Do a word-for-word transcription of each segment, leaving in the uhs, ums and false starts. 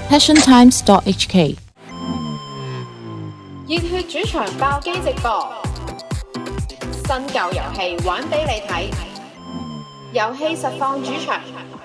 passion times dot h k 熱血主場爆機直播，新舊遊戲玩俾你睇，遊戲實況主場。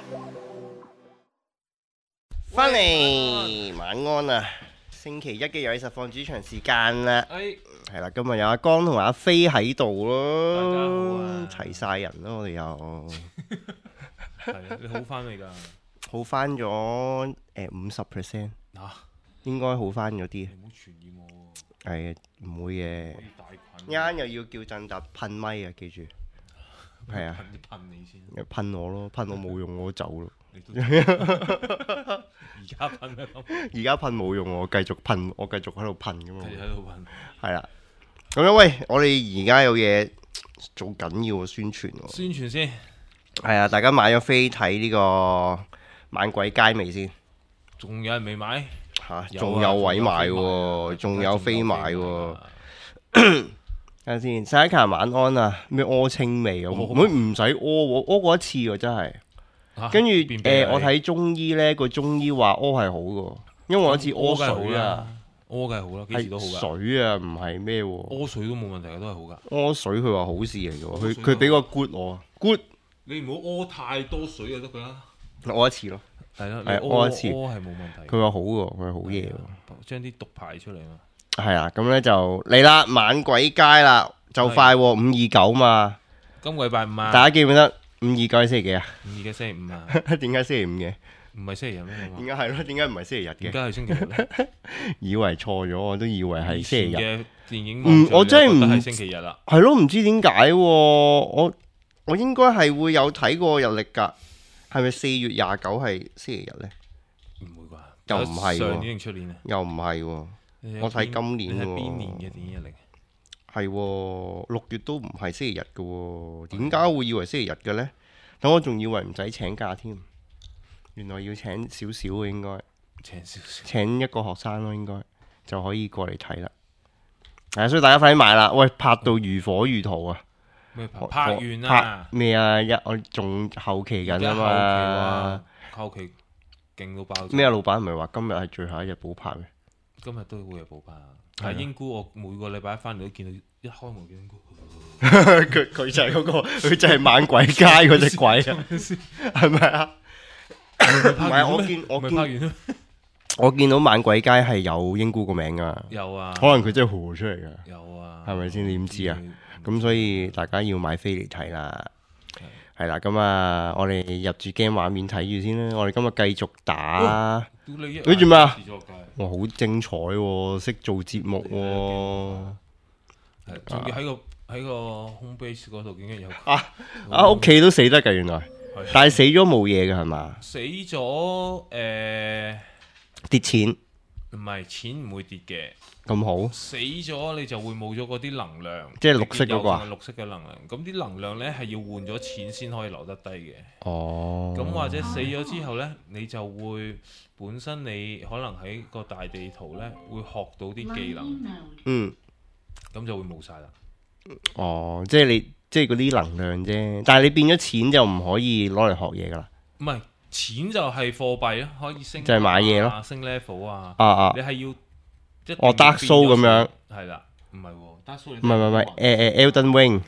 翻嚟晚安啊！星期一嘅遊戲實況主場時間啦， 哎， 係啦，今日有阿江同阿飛喺度咯， 大家好啊齊晒人咯，我哋又係啊，你好翻未㗎？ 好翻咗誒五十 percent， 嗱， 應該好翻咗啲， 你唔好傳染我喎， 係唔會嘅。 可以帶菌。 一陣又要叫振達噴咪啊，記住，係啊， 噴噴你先， 噴我咯，噴我冇用我走咯， 你都而家噴咩咁？ 而家噴冇用我繼續噴，我繼續喺度噴噶嘛， 繼續喺度噴。 係啦。咁樣喂，我哋而家有嘢做緊要嘅宣傳喎。 宣傳先， 係啊，大家買咗飛睇呢個猛鬼街未先？ 仲有人未買？ 嚇， 有啊仲有位買喎，仲有飛買喎。 喎。 睇下先，洗一卡晚安啊！咩屙清味啊？ 哦唔會唔使屙喎，屙過一次喎，真係。 啊跟住便秘啊誒，我你睇中醫咧，個中醫話屙係好嘅，因為我一次屙梗係好水啊啦，，屙梗係好啦，幾時都好係㗎。 水啊，唔係咩喎？ 屙水都冇問題嘅，都係好㗎。 屙水佢話好事嚟嘅喎， 屙水佢佢俾個 good 我，good 你唔好屙太多水就得㗎啦。 屙一次咯。 係啦， 係你屙一次屙係冇問題。 佢話好喎，佢話好嘢喎。 將啲毒排出嚟嘛。 係啊，咁咧就嚟啦，猛鬼街啦，就快喎，五二九嘛。 今個禮拜五啊， 大家記唔記得五二九係星期幾啊？ 五而家星期五啊， 點解星期五嘅？ 唔係星期日咩？ 點解係咯？點解唔係星期日嘅？ 點解係星期日咧？ 以為錯咗，我都以為係以星期日。 前嘅電影嗯我真係唔覺得係星期日啦。 係咯，唔知點解喎？我我應該係會有睇過日曆㗎。係咪四月廿九係星期日咧？ 唔會啩？ 又唔係喎上年定出年啊？ 又唔係喎。 你有我睇邊今年喎你係邊年嘅電影日係喎，六月都唔係星期日嘅喎。點解會以為星期日嘅咧？等我仲以為唔使請假添，原來要請少少嘅應該。 嚟？請少少。 請一個學生咯，應該就可以過嚟睇啦。係啊，所以大家快啲買啦！喂，拍到如火如荼啊！ 咩拍我拍完啦？ 拍咩啊？一我仲後期緊啊嘛。 後期勁到爆炸。 咩啊？老闆唔係話今日係最後一日補拍嘅？ 今日都會有補拍。 係啊但係英姑我每個禮拜一翻嚟都見到一開門見英姑。 佢佢就係嗰個，佢就係猛鬼街嗰只鬼啊！係咪啊？唔係，我見我見唔係拍完啦？ 我見到猛鬼街係有英姑個名噶， 有啊。 可能佢真係河出嚟噶。 有啊。 係咪先你點知啊嗯？ 咁所以大家要買飛嚟睇啦，係啦，咁啊，我哋入住 game 畫面睇住先啦。我哋今日繼續打， 屌你一你做咩啊自助界哇，好精彩喎，識做節目喎， 係仲要喺個喺個 home base 嗰度，竟然有啊啊屋企都死得㗎原來， 係但係死咗冇嘢㗎係嘛？ 死咗誒， 跌錢唔係錢唔會跌嘅， 咁好， 死咗你就會冇咗嗰啲能量， 即係綠色嗰個啊有綠色嘅能量。咁啲能量咧係要換咗錢先可以留得低嘅。 哦， 咁或者死咗之後咧，你就會本身你可能喺個大地圖咧會學到啲技能， 嗯， 咁就會冇晒啦。 哦，即係你即係嗰啲能量啫，但係你變咗錢就唔可以攞嚟學嘢㗎啦， 唔係錢就係貨幣咯，可以升就係買嘢咯啊，升 level 啊。 啊啊， 你係要一哦 Dark Soul 咁樣， 係啦，唔係喎，Dark Soul 唔係唔係唔係，誒誒 Elden Ring。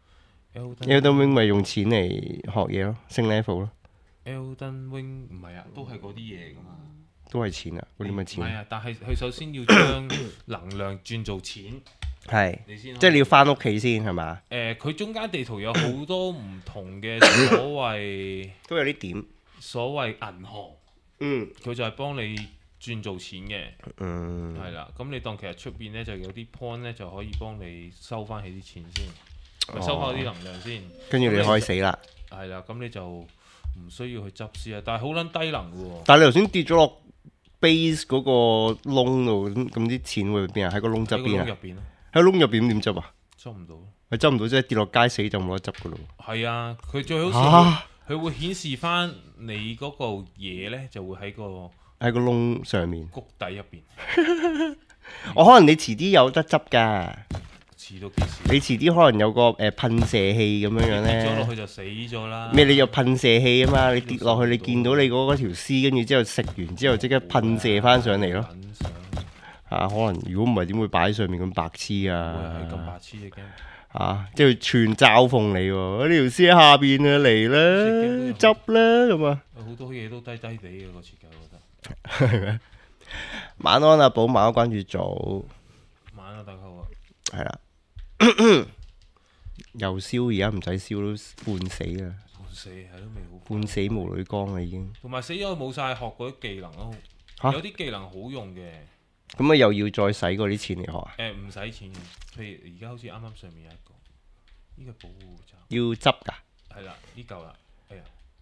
Elden Elden Ring 咪用錢嚟學嘢咯，升 level 咯， Elden Ring 唔係啊，都係嗰啲嘢噶嘛。 都係錢啊，嗰啲咪唔係錢， 啊，但係佢首先要將能量轉做錢， 係， 你先可以即係你要翻屋企先係嘛？ 誒，佢中間地圖有好多唔同嘅所謂都有啲點， 所謂銀行， 嗯佢就係幫你轉做錢嘅， 嗯， 係啦。咁你當其實出邊咧就有啲 point 咧就可以幫你收翻起啲錢先，咪收翻啲能量先。 跟住你可以死啦。 係啦，咁你就唔需要去執先啊，但係好撚低能嘅喎。 但係你頭先跌咗落 base 嗰個窿度，咁咁啲錢會邊啊？喺個窿側邊啊喺個窿入？邊咯， 喺窿入邊點執啊？ 執唔到咯。 佢執唔到，即係跌落街死就冇得執噶咯。 係啊，佢最好嚇佢會顯示翻你嗰個嘢咧，就會喺個喺個窿上面， 谷底入邊。 我可能你遲啲有得執㗎。 遲到幾時？ 你遲啲可能有個誒噴射器咁樣樣跌咗落咧。 去就死咗啦。 咩？你有噴射器啊嘛？你跌落去，你見到你嗰嗰條絲，跟住之後食完之後即刻噴射翻上嚟咯。 撚上啊，可能如果唔係點會擺喺上面咁白痴會啊？ 係咁白痴嘅 game。 啊，即係串嘲諷你喎！呢條絲喺下邊啊，嚟啦，執啦咁啊！ 好多嘢都低低地嘅個設計，我覺得。 係咩？晚安阿寶，晚安關注組， 晚啊，大家好啊！ 係啦。又燒，而家唔使燒都半死啦， 半死係都未好。 半死無女光啦已經。 同埋死咗冇晒學嗰啲技能咯， 嚇有啲技能好用嘅。 咁啊，又要再使嗰啲錢嚟學啊？ 誒唔使錢嘅，譬如而家好似啱啱上面有一個，呢個保護罩要執㗎？ 係啦，呢嚿啦，哎呀，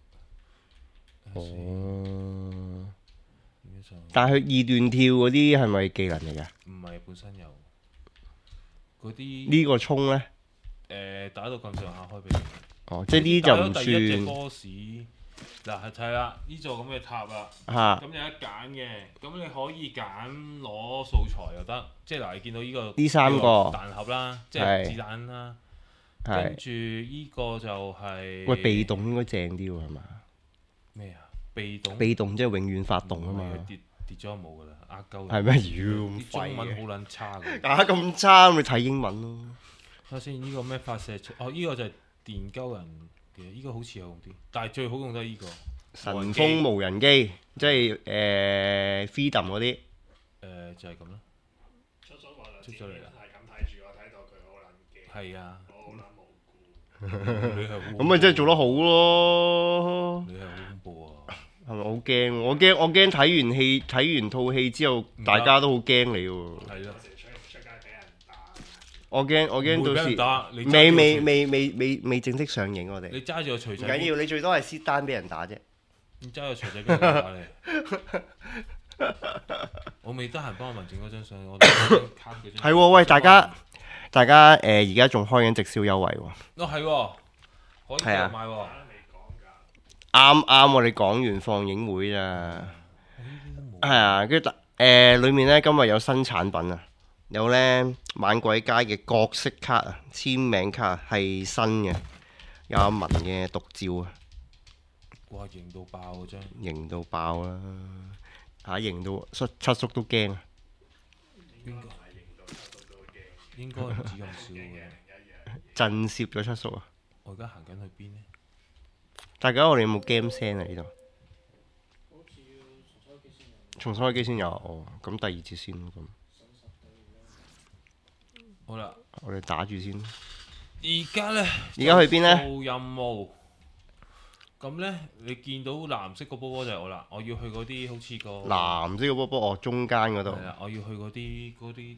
哦。 點樣上？ 但係佢二段跳嗰啲係咪技能嚟㗎？ 唔係本身有嗰啲呢個衝咧？ 誒打到咁上下開俾你。 哦，即係呢就唔打到第一隻算 boss 嗱係睇啦，呢座咁嘅塔啦， 嚇。 咁有得揀嘅，咁你可以揀攞素材又得，即係嗱你見到呢個呢三個彈盒啦，即係係子彈啦，跟係。 住呢個就係喂，被動應該正啲喎，係嘛？ 咩啊？被動被動即係永遠發動啊唔係嘛。 跌跌咗冇噶啦，呃鳩係咩？妖啲咁廢嘅。 中文好撚差嘅。 啊咁差，咪睇英文咯。 睇下先，呢個咩發射出？哦，呢個就係電鳩人嘅，呢個好似有用啲，但係最好用都係呢個神風無人機，即係誒 Freedom 嗰啲。 誒就係咁啦。 出咗話就出咗嚟啦係咁睇住我，睇到佢好撚驚， 係啊， 我好撚無辜。 你係好咁咪真係做得好咯。 你係好恐怖啊！ 係咪好驚？我驚我驚睇完戲睇完套戲之後，大家都好驚你喎。 係啦到，時出出街俾人打， 我驚我驚唔會俾到時人打你揸住個未未錘未未未未正式上映，我哋你揸住個錘仔， 唔緊要，你最多係蝕單俾人打啫。 你揸個錘仔跟住打你。我未得閒幫阿文整嗰張相，我攞張卡嗰張。 係喎，喂大家大家誒而家仲開緊直銷優惠喎。 哦係喎，可以繼係啊續買喎。 打都未講㗎。 啱啱我哋講完放映會咋。係啊，跟住誒裏面咧今日有新產品啊，有咧猛鬼街嘅角色卡啊，簽名卡係新嘅，有阿文嘅獨照啊， 哇，型到爆嗰張。 型到爆啦！嚇型到七七叔都驚啊！ 應該應該唔止咁少嘅。 震懾咗七叔啊！ 我而家行緊去邊呢？ 大家我哋有冇 game 聲啊？呢度重新開機先有哦，咁第二節先咁， 好啦， 我哋打住先。 而家呢， 而家去邊呢？ 做任務。咁呢，你見到藍色個波波就係我啦。我要去嗰啲好似個藍色個波波哦，中間嗰度係啦，我要去嗰啲嗰啲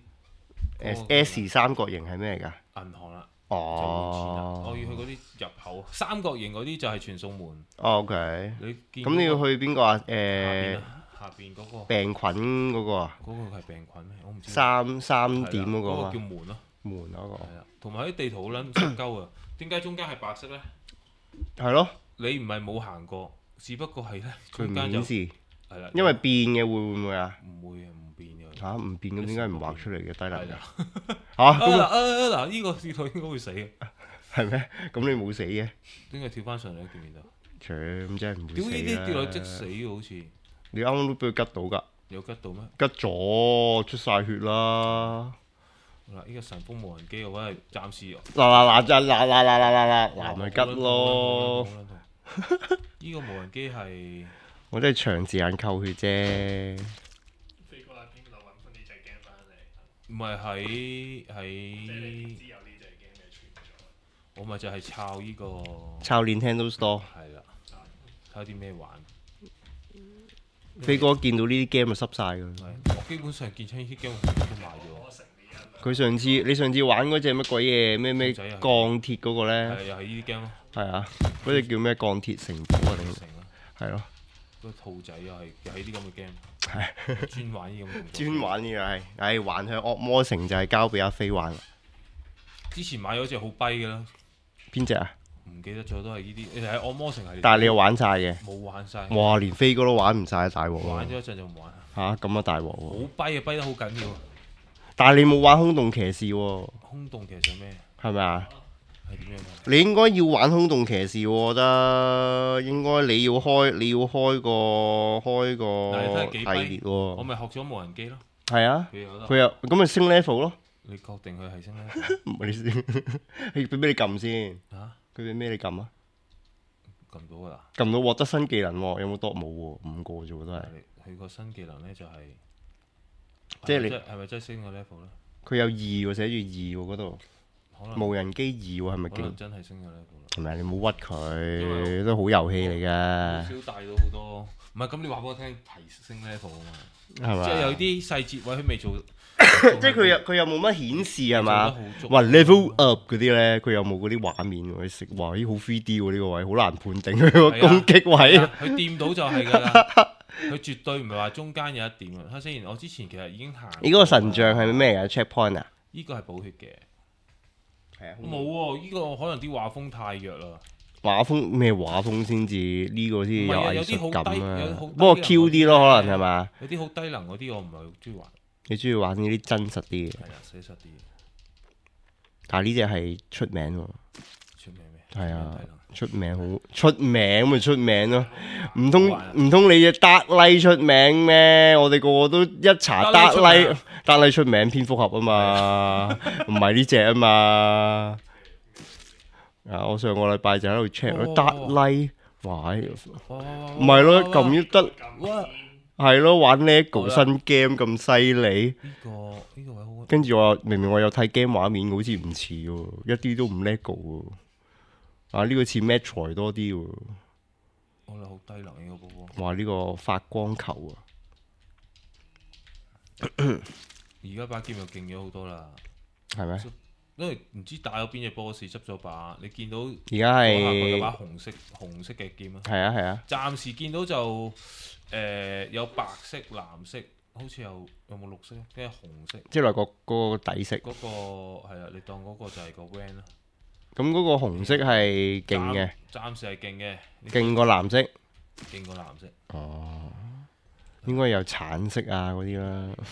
S S 三角形係咩嚟㗎？ 銀行啦。就換錢啦哦， 我要去嗰啲入口三角形嗰啲就係傳送門。 哦，OK。 你見咁你要嗰個去邊個啊？ 下邊誒啊下邊嗰個病菌嗰個啊？ 嗰個係病菌咩？我唔知。 三三係啦點嗰個嗰個嘛叫門咯， 門嗰個係啦。同埋啲地圖好撚濕鳩啊！點解中間係白色咧？ 係咯， 你唔係冇行過，只不過係咧佢唔中間就顯示， 係啦， 因為變嘅會會唔會啊？ 唔會啊，唔變嘅。 嚇唔變咁點解唔畫出嚟嘅低能嘅係啦。 嚇啊嗱咁啊嗱，呢個鐵圖應該會死嘅。 係咩？咁你冇死嘅？ 點解跳翻上嚟見唔見到？ 切咁真係唔會屌呢啲死跌落去即啦！ 死嘅好似， 你啱啱都俾佢吉到㗎， 有吉到咩？ 吉咗出晒血啦！ 嗱，呢個神風無人機嘅話係暫時嗱嗱嗱嗱嗱嗱嗱嗱嗱嗱咪吉好咯！ 撚痛好撚痛好撚痛呢個無人機係我真係長時間扣血啫。 飛過喺邊度揾翻呢隻 game 翻嚟？ 唔係喺即係你唔喺知有呢隻 game 嘅存在。 我咪就係抄呢個抄 Nintendo Store， 係啦，睇下啲咩玩。 飛哥見到呢啲 game 就濕晒㗎啦。 係我基本上見親呢啲 game 我都買咗。 我成年人佢上次你上次玩嗰只乜鬼嘢咩咩兔仔啊鋼鐵嗰個係咧， 又係呢啲 game 咯， 係啊，嗰只叫咩鋼鐵城堡啊定成啦。 係咯， 嗰個兔仔又係又係啲咁嘅 game， 係專玩呢咁嘅動作。 專玩呢個係，唉玩向惡魔城就係交俾阿飛玩啦。 之前買咗隻好跛嘅啦， 邊只啊？ 唔記得咗都係呢啲。你係惡魔城係， 但係你又玩晒嘅， 冇玩晒， 哇！連飛哥都玩唔晒，大鑊喎！ 玩咗一陣就唔玩啦。 嚇咁啊大鑊好喎！ 跛啊，跛得好緊要。 但係你冇玩空洞騎士喎， 空洞騎士咩？ 係咪啊？ 係點樣㗎？ 你應該要玩空洞騎士，我覺得應該你要開你要開個開嗱你睇下幾個系列喎。 我咪學咗無人機咯。 係啊， 佢有得。 佢又咁咪升 level 咯。 你確定佢係升咧？ 唔係你先，佢俾咩你撳先？ 嚇？ 佢俾咩你撳啊？ 撳到㗎啦。 撳到獲得新技能喎，有冇多冇喎？五個啫喎都係。 佢個新技能咧就係， 即係你係咪真係升個 level 咧？ 佢有二喎，寫住二喎嗰度。 可能無人機二喎，係咪可能勁？ 真係升個 level 啦。 係咪？你冇屈因為佢，都好遊戲嚟好㗎， 少帶到好多，唔係咁你話俾我聽提升 level 啊嘛， 係咪？ 即係有啲細節位佢未做， 即係佢又佢又冇乜顯示係嘛？ 做得好足哇 level up 嗰啲咧，佢有冇嗰啲畫面喎？食哇咦好 three D 喎呢個位，好難判定佢個係啊攻擊位。 係啊佢掂到就係㗎啦，佢絕對唔係話中間有一點啊。睇先，我之前其實已經行。 你嗰個神像係咩啊 checkpoint 啊？ 呢個係補血嘅， 係啊， 冇喎，呢個可能啲畫風太弱啦。 畫風咩畫風先至呢個先至有唔係啊有藝術啲好低感啊有好低！ 不過能 Q 啲咯，可能係嘛？ 有啲好低能嗰啲我唔係好中意玩， 你中意玩呢啲真實啲嘅， 係啊，寫實啲， 但係呢只係出名喎。 出名咩？ 係啊低能， 出名好出名咁咪出名咯，唔通唔通你只德拉出名咩？我哋個個都一查德德拉出名拉，德拉出名蝙蝠俠啊嘛，唔係呢只啊嘛。啊！我上個禮拜就喺度 check 哦德拉，哇！ 唔唔係咯，撳都得， 哇！ 係咯，玩 LEGO 好啦新 game 咁犀利。 呢個呢個位好， 跟住我明明我有睇 game 畫面，好似唔似喎，一啲都唔 LEGO 喎。啊！呢個似 Metroid 多啲喎。 我哋好低能呢個波波。 哇！呢個發光球啊， 而家把劍又勁咗好多啦， 係咪？ 因為唔知打咗邊隻 boss 執咗把，你見到而家嗰下佢有把係紅色紅色嘅劍啊。 係啊係啊， 暫時見到就誒、呃有白色、藍色，好似有有冇綠色？跟住紅色即係來個嗰個底色。 嗰、個係啊，你當嗰個就係個 van 啦。 咁嗰個紅色係勁嘅， 暫暫時係勁嘅， 勁過藍色。 勁過藍色。 哦，應該有橙色啊嗰啲啦。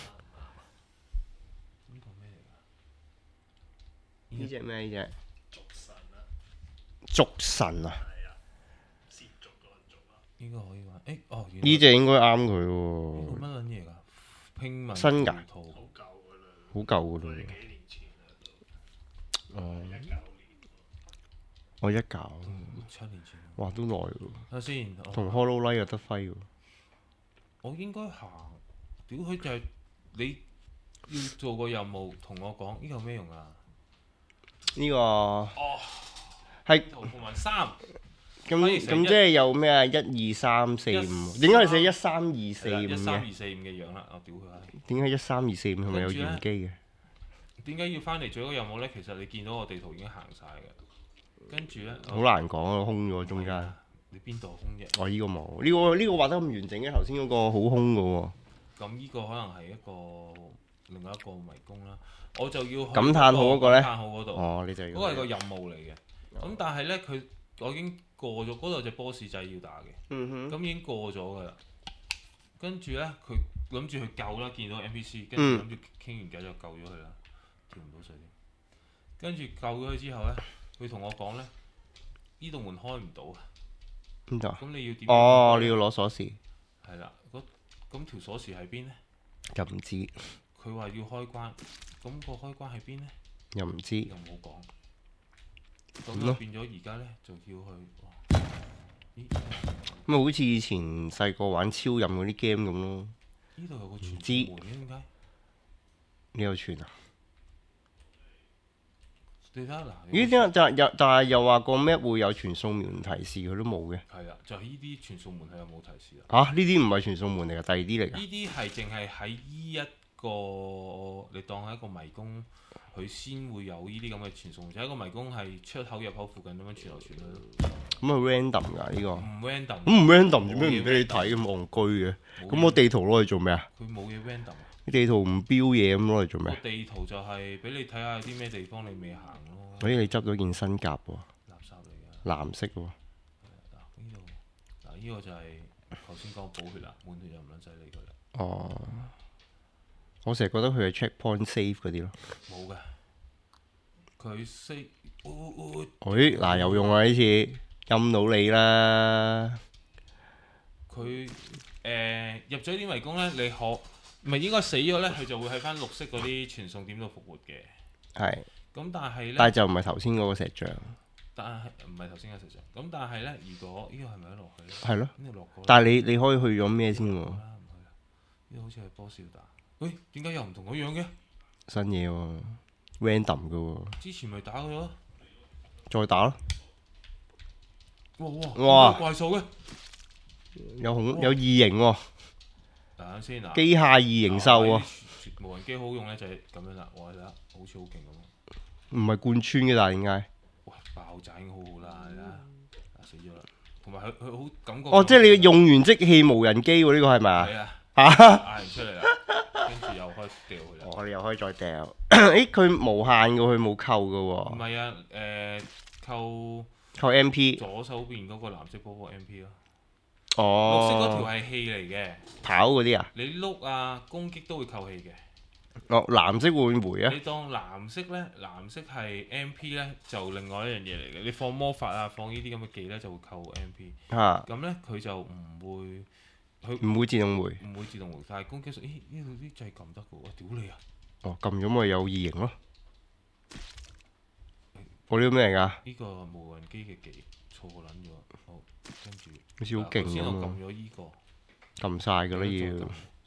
呢個咩嚟㗎？ 呢只咩？呢只族神啊， 竹神啊！ 係啊，涉族嗰個族啊， 呢個可以玩。誒哦，原來呢只應該啱佢呢喎， 個乜撚嘢㗎？拼文新㗎圖好舊噶啦， 好舊噶啦幾年前啦都， 哦， 一九年。 我一搞， 嗯七年前。 哇都耐喎， 睇下先，我同 Hololive 有得揮喎。 我應該行，屌佢就係你要做個任務，同我講呢個有咩用啊？ 呢個哦， 係圖符文三， 咁反而成一咁即係有咩啊？一二三四一五，點解係寫一三二四係啦五一三嘅？ 二四五嘅樣啦，我屌佢啊！ 點解一三二四五係咪有跟住呢玄機嘅？ 點解要翻嚟做一個任務咧？其實你見到個地圖已經行晒嘅，跟住咧好難講啊，空咗中間。 你邊度空啫？ 我呢個冇，呢個呢個畫得咁完整嘅，頭先嗰個好空嘅喎。 咁呢個可能係一個另外一個迷宮啦。我就要去感嘆號嗰個呢感嘆號嗰度， 哦，你就要嗰個係個任務嚟嘅。咁但係咧，佢我已經過咗嗰度隻 boss 仔要打嘅， 嗯哼， 咁已經過咗㗎啦。跟住咧，佢諗住去救啦，見到 N P C，跟住諗住傾完偈就救咗佢啦，跳唔到水添。跟住救咗佢之後咧，佢同我講咧，呢度門開唔到啊。 邊度啊？ 咁你要點？ 哦，你要攞鎖匙， 係啦，嗰咁條鎖匙喺邊咧？ 又唔知， 佢話要開關，咁個開關喺邊咧？ 又唔知， 又冇講。咁咁咯就變咗而家咧就要去。哇咦？ 咁啊，好似以前細個玩超任嗰啲 game 咁咯。 呢度有個傳唔知送門嘅點解？ 你有傳啊？ 你睇下嗱。 咦？點解但又但係又話個 map 會有傳送門提示，佢都冇嘅。 係啦，就係呢啲傳送門係有冇提示啦？ 嚇！呢啲唔係傳送門嚟㗎，第二啲嚟㗎。 呢啲係淨係喺依一個，你當係一個迷宮，佢先會有呢啲咁嘅傳送門。就係一個迷宮係出口入口附近咁樣傳來傳去咯。 咁係 random 㗎呢個。 唔 random。 咁唔 random 做咩冇嘢唔俾你睇咁戇居嘅？ 冇嘢咁我地圖攞嚟做咩啊？ 佢冇嘢 random。 地圖唔標嘢咁攞嚟做咩個？地圖就係俾你睇下有啲咩地方你未行咯。 所以你執咗件新甲喎， 垃圾嚟㗎。 藍色喎。 嗱呢度，嗱呢個就係頭先講補血啦，滿血就唔撚使理佢啦。 哦， 我成日覺得佢係 checkpoint save 嗰啲咯。 冇嘅，佢 save。哦誒嗱有用啊！呢次陰到你啦。 佢誒入咗啲迷宮咧，你可唔係應該死咗咧？佢就會喺翻綠色嗰啲傳送點度復活嘅。 係。 咁但係咧， 但係就唔係頭先嗰個石像。 但係唔係頭先嘅石像。咁但係咧，如果呢個係咪一落去咧？ 係咯。 咁你落過。 但係你你可以去咗咩先喎？ 唔去啦，呢個好似係波士打。喂，點解又唔同嗰樣嘅？ 新嘢喎 ，random 嘅喎。 之前咪打過咗。 再打咯！ 哇哇！ 哇！ 怪獸嘅， 有恐有異形喎。 等陣先啊！ 機械異形獸喎。 無人機好用咧就係咁樣啦，我睇下好似好勁咁。 唔係貫穿嘅，但係點解？ 喂，爆炸已經好好啦，係啦，死咗啦。同埋佢佢好感覺。 哦，即係你用完即棄無人機喎？呢個係咪啊？ 係啊。 嚇！ 嗌唔出嚟啦，跟住又可以掉佢啦。 我哋又可以再掉。誒，佢無限嘅，佢冇扣嘅喎。 唔係啊，誒扣扣 M P。 左手邊嗰個藍色嗰個 M P 咯。 哦。 綠色嗰條係氣嚟嘅。 跑嗰啲啊？ 你碌啊，攻擊都會扣氣嘅。 哦，藍色會唔會回啊？ 你當藍色咧，藍色係 M P 咧，就另外一樣嘢嚟嘅。你放魔法啊，放呢啲咁嘅技咧，就會扣 M P。 嚇。 咁咧佢就唔會。佢唔會自動回， 唔會自動回，但係攻擊術，咦呢度啲掣撳得嘅喎，屌你啊！ 哦，撳咗咪有異形咯。我呢個咩嚟㗎？ 呢個無人機嘅技錯撚咗，好跟住。 好似好勁咁啊！ 先我撳咗依個， 撳晒㗎啦要。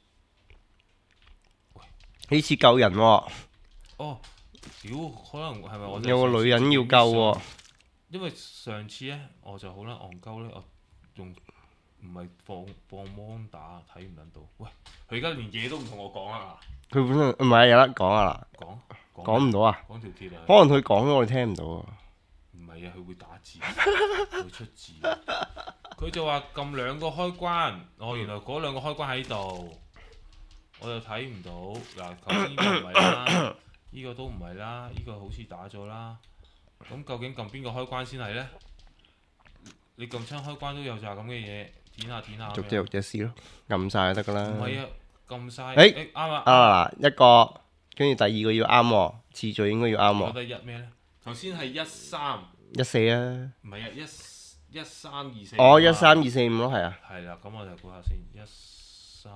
呢次救人喎。 哦，屌，可能係咪我有個女人要救喎。 因為上次咧，我就好撚戇鳩咧，我用。唔係放放芒打睇唔撚到，喂！佢而家連嘢都唔同我講啊！ 佢本身唔係有得講啊啦， 講講唔到啊！ 講條鐵啊！ 可能佢講咗我哋聽唔到啊！ 唔係啊，佢會打字，會出字。佢就話撳兩個開關，哦，原來嗰兩個開關喺度，我就睇唔到。嗱，頭先呢個唔係啦，呢個都唔係啦，呢個好似打咗啦。咁究竟撳邊個開關先係咧？你撳親開關都有扎咁嘅嘢。點下點下， 逐隻逐隻試咯，撳晒就得噶啦。 唔係啊，撳晒。 誒啱啊！ 啊嗱，一個，跟住第二個要啱喎，次序應該要啱喎。 覺得一咩咧？頭先係一三。 一四啊。 唔係啊，一一三二四。 哦，一三二四五咯，係啊。 係啦，咁我就估下先，一三。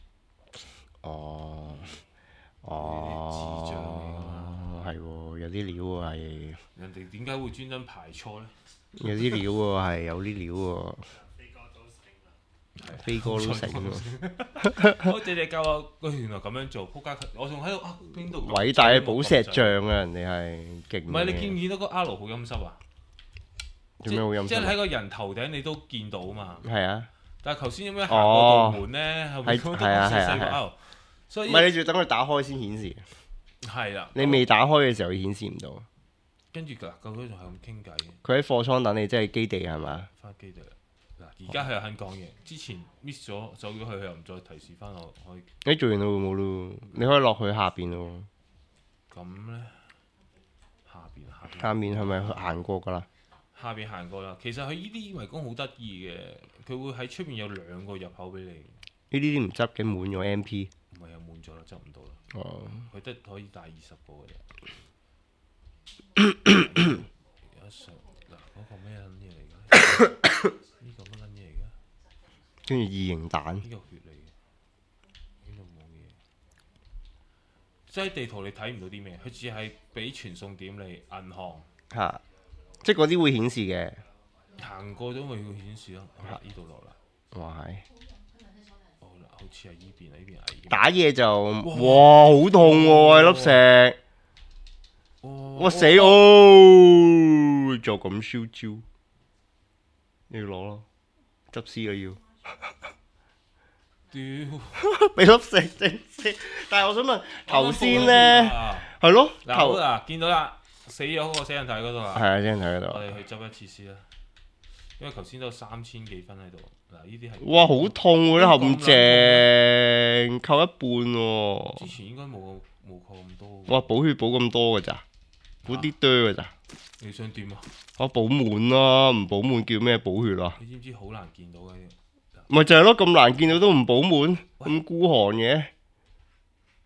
哦。哦。 智障嚟㗎嘛。 係喎，有啲料喎係。 人哋點解會專登排錯咧？ 有啲料喎，係有啲料喎。飛哥都成喎， 好謝謝教我，佢原來咁樣做，撲街！我仲喺度啊，邊度？ 偉大嘅寶石像啊，人哋係勁。 唔係你見唔見到個 R 好陰濕啊？ 做咩好陰濕？ 即係喺個人頭頂你都見到啊嘛。 係啊。 但係頭先有咩行過道門咧？後面都係啊係啊係啊。 所以唔係你要等佢打開先顯示。 係啦。 你未打開嘅時候顯示唔到。 跟住嗱，究竟仲係咁傾偈嘅。 佢喺貨倉等你，即係基地係嘛？ 翻基地。嗱，而家佢又肯講嘢，之前 miss 咗走咗去，佢又唔再提示翻我，可以。 誒做完啦會冇咯，你可以落去下邊咯。 咁咧，下邊下邊。 下面係咪行過㗎啦？ 下邊行過啦，其實佢呢啲迷宮好得意嘅，佢會喺出面有兩個入口俾你。 呢啲啲唔執嘅滿咗 M P。 唔係又滿咗啦，執唔到啦。 哦。 佢得可以帶二十個嘅啫。有十嗱嗰個咩撚嘢嚟㗎？呢個乜撚嘢嚟㗎？ 跟住異形蛋。 呢個血嚟嘅，呢度冇嘢。即係地圖你睇唔到啲咩，佢只係俾傳送點你銀行。 嚇！即係嗰啲會顯示嘅。 行過咗咪會顯示咯。好啦，呢度落啦。 哇係。 好啦，好似係依邊啊，呢邊危險。 打嘢就哇好痛喎粒石。我死哦！就咁燒焦。你要攞咯，執屍啊要。 屌！ 俾粒石正先，但係我想問頭先咧，係咯， 嗱嗱見到啦，死咗嗰個死人體嗰度啊， 係啊，死人體嗰度。 我哋去執一次先啦，因為頭先都有三千幾分喺度。嗱，呢啲係哇，好痛喎啲陷阱，扣一半喎。 之前應該冇冇扣咁多。 哇，補血補咁多㗎咋？補啲多㗎咋？ 你想點啊？ 我補滿啦，唔補滿叫咩補血啊？ 你知唔知好難見到嘅？ 咪就係咯，咁難見到都唔補滿，咁孤寒嘅。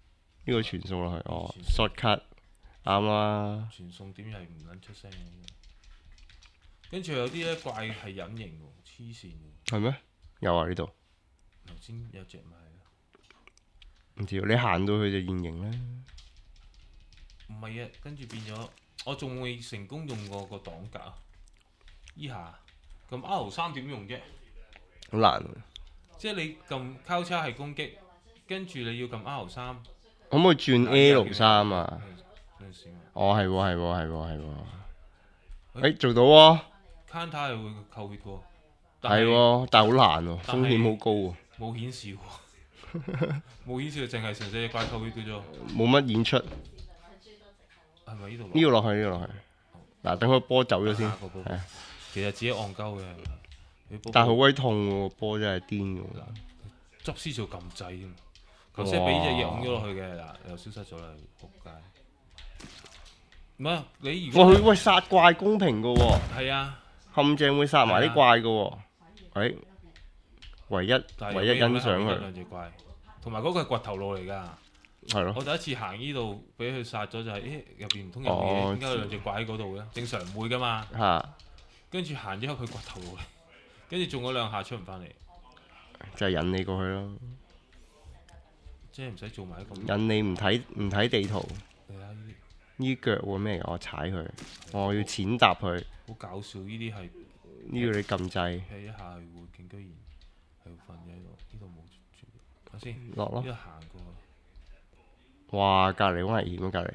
呢個傳送落去，哦 short cut 啱啦。 傳送點又係唔撚出聲嘅。跟住有啲咧怪係隱形喎，黐線嘅。 係咩？有啊呢度。 頭先有隻咪係咯。 唔知你行到去就現形啦。 唔係啊，跟住變咗，我仲未成功用過個擋格啊！依下咁 R 三點用啫？ 好難。 即係你撳交叉係攻擊，跟住你要撳 R 三。 可唔可以轉 L 三啊？ 等陣先啊哦，係喎，係喎，係喎，係喎。誒，做到喎。 Counter 係會扣血喎。 係喎，但係好難喎， 但係風險好高喎。 冇顯示喎，冇顯示淨係純粹隻怪扣血嘅啫。 冇乜演出。 係咪呢度？ 呢個落去，呢個落去。嗱，等個波走咗先。 下個波係啊， 其實自己戇鳩嘅。你波但係好鬼痛喎，波真係癲㗎喎。 執師做撳掣添。頭先俾隻嘢擁咗落去嘅，嗱又消失咗啦，仆街。唔係你如果喂佢喂殺怪公平㗎喎， 係啊， 陷阱會殺埋啲怪㗎喎。誒，唯一但係唯一欣賞有佢兩隻怪，同埋嗰個係掘頭路嚟㗎。 係咯。 我第一次行呢度俾佢殺咗就係、咦入邊唔通有哦嘢？點解有兩隻怪喺嗰度嘅？正常唔會㗎嘛。 嚇， 跟住行之後佢掘頭路嚟，跟住中咗兩下出唔翻嚟， 就係引你過去咯。 即係唔使做埋一個。 引你唔睇唔睇地圖。 你睇呢呢腳喎咩㗎？我踩佢，我要踐踏佢。 啲好搞笑，呢啲係呢個你撳掣劈一下係會勁，居然係會瞓咗喺度。呢度冇住，睇先。 落咯。 呢度行過去。 哇！隔離好危險啊！隔離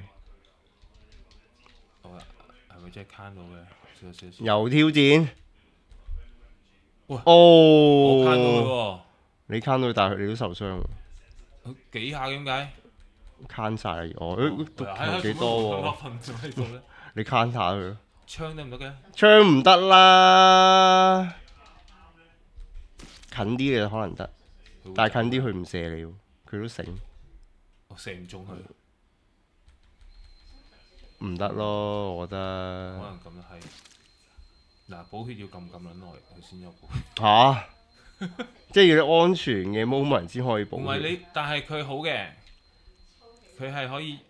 好啦，係咪真係慳到嘅？少少少。 又挑戰。 喂哦！ 我慳到佢喎。 你慳到佢，但係你都受傷喎。 佢幾下點解？ 慳晒啦！我係誒啊頭幾多喎？ 瞓咗喺度咧。 你慳下佢咯。 槍得唔得嘅？ 槍唔得啦，近啲你就可能得，但係近啲佢唔射你喎，佢都醒， 我射唔中佢。 唔得咯，我覺可得能咁樣係。嗱，補血要撳咁撚耐，佢先有補血。 吓，即係要啲安全嘅 moment 先可以補血。 唔係你，但係佢好嘅，佢係可以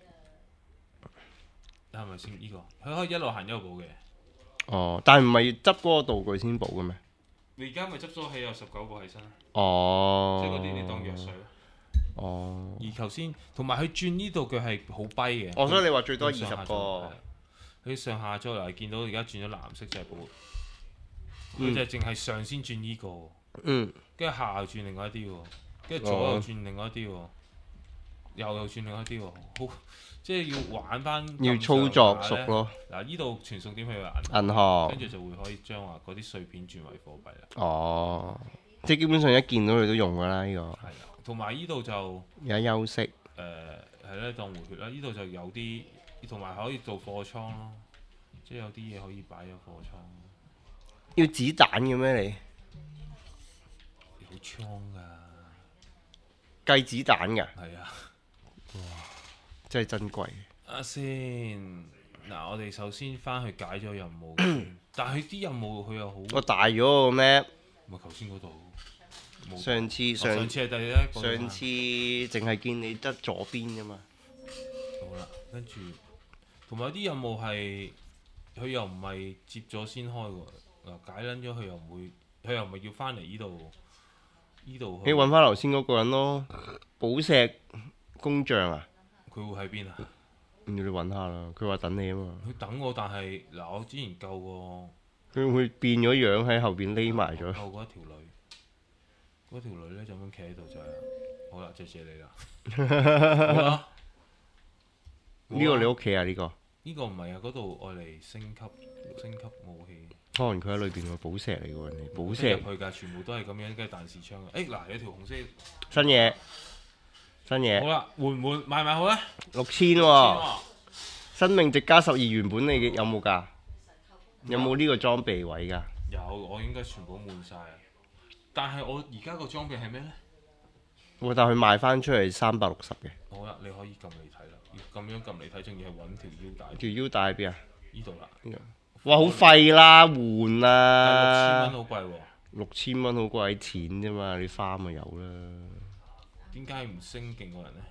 係咪先？呢、個佢可以一路行一路補嘅。 哦，但係唔係執嗰個道具先補嘅咩？ 你而家咪執咗起有十九個起身， 哦， 即係嗰啲你當藥水咯。 哦， 而頭先同埋佢轉呢度佢係好跛嘅。 哦，所以你話最多二佢上下十個左係啊佢上下咗嚟，見到而家轉咗藍色就係補。佢嗯就係淨係上先轉呢、個， 嗯， 跟住下又轉另外一啲喎，跟住左又轉另外一啲喎，右又轉另外一啲喎，好即係要玩翻要操作熟咯。 嗱，呢度傳送點去銀銀行跟住就會可以將話嗰啲碎片轉為貨幣啦。 哦，即係基本上一見到佢都用㗎啦，呢個係啦，同埋呢度就有得休息。 誒係咧當回血啦。呢度就有啲，同埋可以做貨倉咯，即係有啲嘢可以擺咗貨倉。 要子彈嘅咩你？ 好倉㗎， 計子彈㗎， 係啊。 真係珍貴。 啊先，嗱我哋首先翻去解咗任務先，但係佢啲任務佢又好， 我大咗個咩？ 咪頭先嗰度冇上次哦上上次係第一個上次淨係見你得左邊啫嘛。 好啦，跟住同埋啲任務係佢又唔係接咗先開喎，嗱解撚咗佢又唔會，佢又唔係要翻嚟呢度呢度。 你揾翻頭先嗰個人咯，寶石工匠啊！ 佢會喺邊啊？ 要你揾下啦，佢話等你啊嘛。 佢等我，但係嗱我之前救過佢會變咗樣喺後邊匿埋咗。 救過一條女，嗰條女咧就咁企喺度就係，好啦，就謝你啦。好啦。 呢個你屋企啊？呢個呢個唔係啊，嗰度愛嚟升級升級武器。 可能佢喺裏邊個寶石嚟嘅喎，你寶入石去㗎，全部都係咁樣，跟住彈視槍嘅。誒嗱，有條紅色。 新嘢，新好嘢啦，換唔換買唔買好咧？ 六千喎， 喎。 生命值加十二，原本你嘅有冇㗎？有冇呢個裝備位㗎？ 有，我應該全部換晒啊！但係我而家個裝備係咩咧？ 我但係佢賣翻出嚟三百六十嘅。 好啦，你可以撳嚟睇啦。要咁樣撳嚟睇，仲要係揾條腰帶。 條腰帶喺邊啊？ 呢度啦。 呢個哇，好廢啦，換但係六千蚊啦！ 好貴喎。 六千蚊好貴錢啫嘛，你花咪有啦。 點解唔升勁過人咧？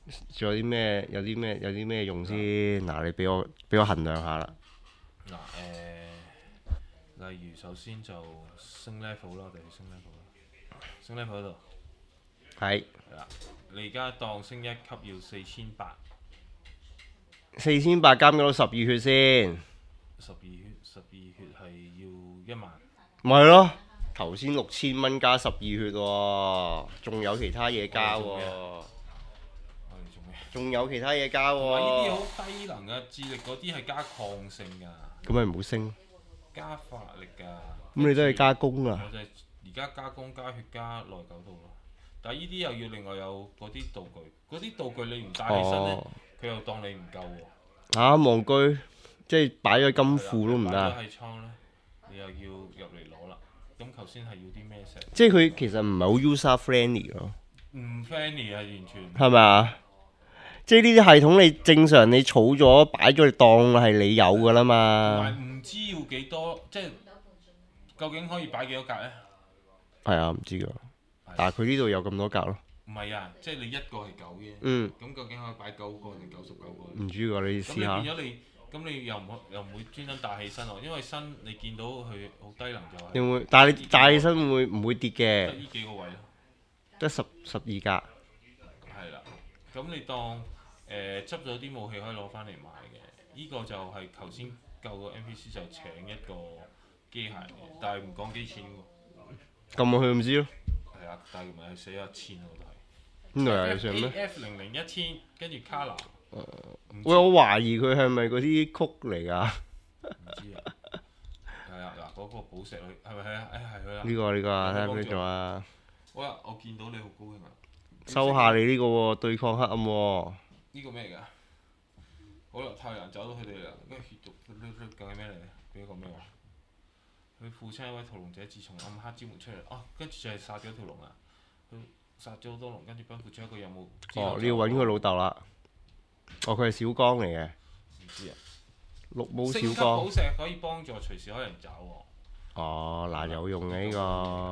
仲有啲咩？有啲咩？有啲咩用先？嗱，你俾我俾我衡量下啦。 嗱誒，例如首先就升 level 啦，我哋去升 level 啦，升 level 嗰度係係啦。你而家當升一級要四千八， 四千八加幾多十二血先？ 十二血，十二血係要一萬。 咪係咯，頭先六千蚊加十二血喎，仲有其他嘢加喎， 我哋做咩？ 仲有其他嘢加同埋呢啲喎。 好低能嘅智力嗰啲係加抗性㗎， 咁咪唔好升。 加法力㗎。 咁你都係加工啊？ 我就係而家加工加血加內九度咯。但係呢啲又要另外有嗰啲道具，嗰啲道具你唔帶起身咧，佢、哦、又當你唔夠喎。 嚇戇居，即係擺咗金庫都唔得。 擺咗喺倉咧，你又要入嚟攞啦。咁頭先係要啲咩石？ 即係佢其實唔係好 user friendly 咯。 唔 friendly 啊，完全。 係咪啊？即係呢啲系統你正常你儲咗擺咗，你當係你有㗎啦嘛。 同埋唔知要幾多，即係究竟可以擺幾多格咧？ 係啊，唔知㗎。但係佢呢度有咁多格咯。 唔係啊，即係你一個係九嘅。 嗯。 咁究竟可以擺九個定九十九個？ 唔知㗎，你試下。 咁你變咗你，咁你又唔又唔會專登帶起身喎，因為身你見到佢好低能就係。 你會，但係你帶起身會唔會跌嘅？ 得呢幾個位咯。 得十十二格。 係啦，咁你當誒執咗啲武器可以攞翻嚟賣嘅，呢、這個就係頭先救個 N P C 就請一個機械嘅，但係唔講幾錢喎。 撳落去唔知咯。 係啊，但係咪係寫一千喎都係。 邊度係上咩 ？F 零零一千，跟住卡拿。 喂，我懷疑佢係咪嗰啲曲嚟㗎？ 唔知啊。係啊，嗱，嗰個寶石佢係咪係啊？誒係佢啦。 呢個呢個啊，睇下邊做啊。 好啦，我見到你好高興啊！ 收下你呢個喎，對抗黑暗喎。 呢個咩㗎？好啦，太陽走到佢哋啦，跟住血族究竟咩嚟？俾一個咩話？佢父親一位屠龍者，自從暗黑之門出嚟，哦，跟住就係殺咗條龍啊！佢殺咗好多龍，跟住奔赴咗一個任務。 哦，你要揾佢老豆啦。哦，佢係小剛嚟嘅。 唔知啊。 綠帽小升級剛。 寶石可以幫助隨時可以人找喎。 哦，嗱有用嘅呢個。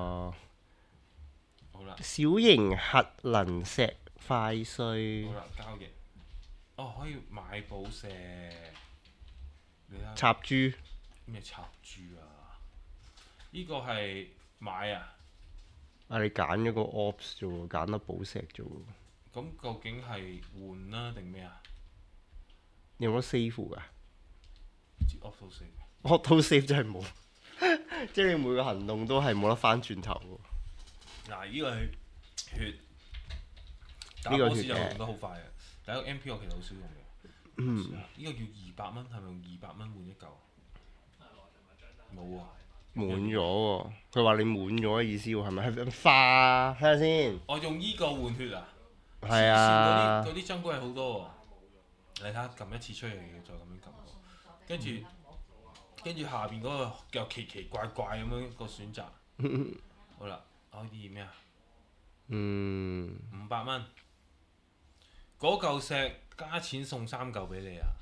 好啦。 小型核能石快碎。 好啦，交易。哦，可以買寶石。你睇。 插珠。 咩插珠啊？呢個係買啊！ 啊，你揀咗個 ops 啫喎，揀粒寶石啫喎。 咁究竟係換啦定咩啊？ 你有冇得 save 㗎 ？auto save。 auto save 真係冇，即係你每個行動都係冇得翻轉頭喎。 嗱，呢個係血。 呢個血嘅。 打 boss 就用得好快嘅，但係個 M P 我其實好少用嘅。 嗯。 呢個要二百蚊，係咪用二百蚊換一嚿？冇啊。 滿咗喎，佢話你滿咗嘅意思喎，係咪係化啊？睇下先。 我用依個換血啊！ 係啊。 嗰啲嗰啲珍貴好多喎，你睇下撳一次出嚟，再咁樣撳，跟住跟住下邊嗰個又奇奇怪怪咁樣個選擇。好啦，可以咩啊？ 嗯。 五百蚊，嗰嚿石加錢送三嚿俾你啊！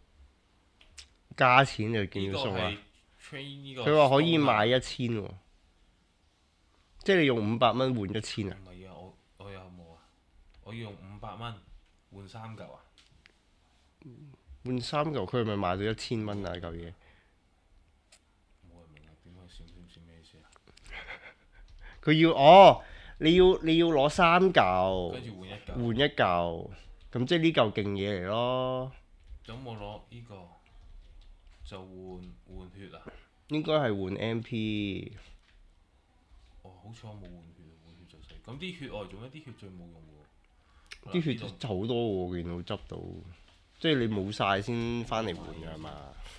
加錢就見到送啊！佢話可以買一千喎，即係你用五百蚊換一千啊？ 唔係啊，我我有冇啊？我要用五百蚊換三嚿啊！ 換三嚿，佢係咪賣到一千蚊啊？嚿嘢冇人明啊！點解算算算咩意思啊？ 佢要哦，你要你要攞三嚿， 跟住換一嚿， 換一嚿，咁即係呢嚿勁嘢嚟咯。 咁我攞呢個就換換血啊！ 應該係換 M P。 哦，好彩我冇換血，換血就死。咁啲血外做咩？啲血最冇用喎。 啲血就好多喎，見到執到，即係你冇晒先翻嚟換㗎係嘛？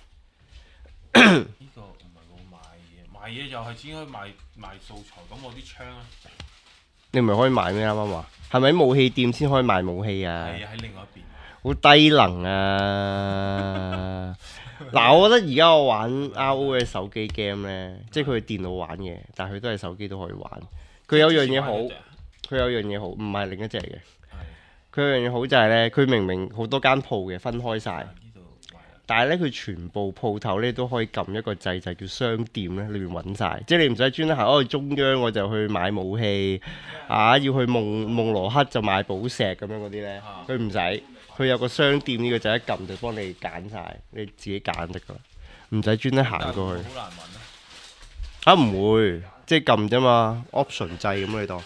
呢個唔係我買嘢，買嘢又係只可以賣賣素材。咁我啲槍咧， 你唔係可以賣咩啱啱話？係咪喺武器店先可以賣武器啊？ 係啊，喺另外一邊。 好低能啊！嗱，我覺得而家我玩 R O 嘅手機 game 呢，即係佢電腦玩嘅，但係佢都係手機都可以玩。佢有樣嘢好，佢有樣嘢好，唔係另一隻嘅。佢有樣嘢好就係呢，佢明明好多間鋪嘅分開晒， 但係咧佢全部鋪頭咧都可以撳一個掣，就係叫商店咧，裏面揾晒，即係你唔使專登行哦去中央我就去買武器啊，要去夢夢羅克就買寶石咁樣嗰啲咧，佢唔使，佢有個商店呢個掣一撳就幫你揀晒，你自己揀得噶啦，唔使專登行過去。 好難揾啊！ 啊唔會，即係撳啫嘛 ，option 掣咁你當。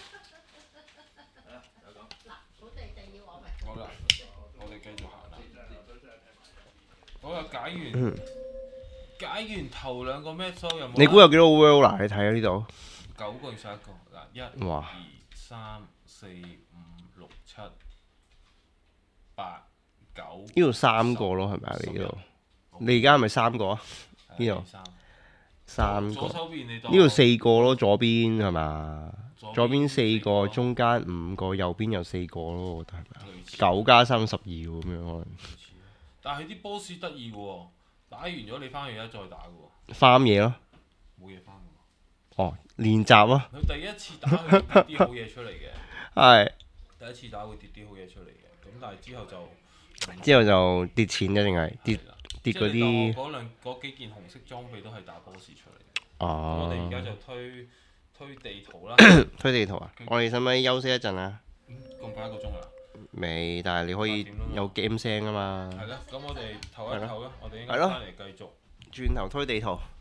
好啦，我哋繼續行啦。好啦，解完解完頭兩個 map 數有冇？ 你估有幾多 world 嗱？你睇下呢度。 九個定十一個？嗱，一、 哇二、三、四、五、六、七、八、九。 呢度三個咯，係咪啊？你呢度？你而家係咪三個啊？呢度三個。 左手邊你當呢度四個咯，左邊係嘛？ 左邊左邊四四個個，中間五個，右邊有四個咯，我覺得係咪啊？ 類似九加三十二咁樣可能。 但係啲 boss 得意嘅喎，打完咗你翻去而家再打嘅喎， 翻嘢咯。 冇嘢翻嘅哦，練習啊。 喎。佢第一次打佢會跌啲好嘢出嚟嘅， 係。 第一次打會跌啲好嘢出嚟嘅，咁但係之後就之後就跌錢嘅定係跌係啦跌嗰即係你啲。 當我嗰兩嗰幾件紅色裝備都係打 boss 出嚟嘅。 哦。 我哋而家就推推地圖啦。 推地圖啊！我哋使唔使休息一陣啊？ 咁快一個鐘啦。 未，但係你可以有 game 聲啊嘛。 係啦，咁我哋唞一唞啦，我哋應該係咯翻嚟繼續。 轉頭推地圖。